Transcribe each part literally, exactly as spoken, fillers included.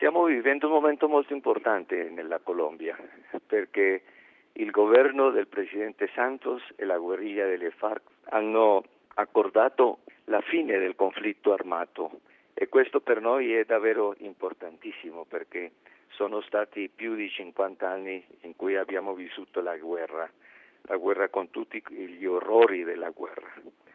Stiamo vivendo un momento molto importante nella Colombia, perché il governo del presidente Santos e la guerriglia delle FARC hanno accordato la fine del conflitto armato e questo per noi è davvero importantissimo perché sono stati più di cinquanta anni in cui abbiamo vissuto la guerra, la guerra con tutti gli orrori della guerra.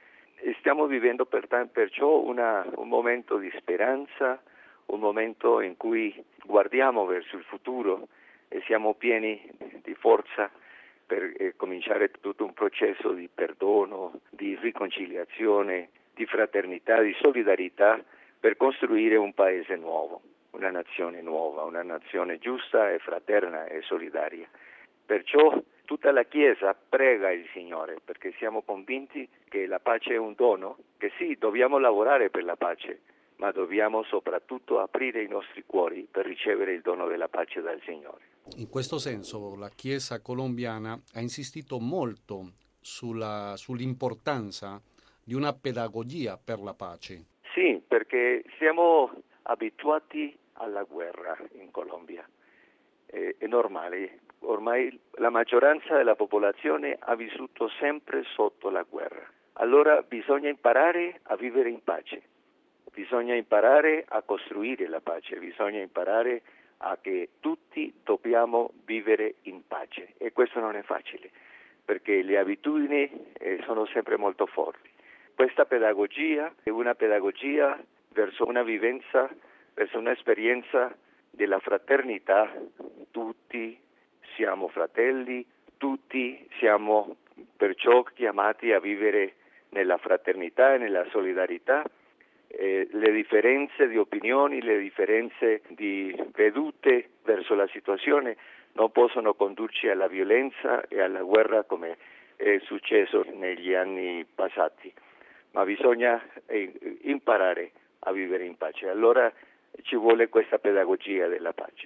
E stiamo vivendo perciò una, un momento di speranza, un momento in cui guardiamo verso il futuro e siamo pieni di forza per eh, cominciare tutto un processo di perdono, di riconciliazione, di fraternità, di solidarietà per costruire un paese nuovo, una nazione nuova, una nazione giusta e fraterna e solidaria. Perciò tutta la Chiesa prega il Signore perché siamo convinti che la pace è un dono, che sì, dobbiamo lavorare per la pace, ma dobbiamo soprattutto aprire i nostri cuori per ricevere il dono della pace dal Signore. In questo senso la Chiesa colombiana ha insistito molto sulla, sull'importanza di una pedagogia per la pace. Sì, perché siamo abituati alla guerra in Colombia, è, è normale, ormai la maggioranza della popolazione ha vissuto sempre sotto la guerra, allora bisogna imparare a vivere in pace. Bisogna imparare a costruire la pace, bisogna imparare a che tutti dobbiamo vivere in pace e questo non è facile perché le abitudini eh, sono sempre molto forti. Questa pedagogia è una pedagogia verso una vivenza, verso un'esperienza della fraternità. Tutti siamo fratelli, tutti siamo perciò chiamati a vivere nella fraternità e nella solidarietà. Eh, le differenze di opinioni, le differenze di vedute verso la situazione non possono condurci alla violenza e alla guerra come è successo negli anni passati, ma bisogna eh, imparare a vivere in pace. Allora ci vuole questa pedagogia della pace.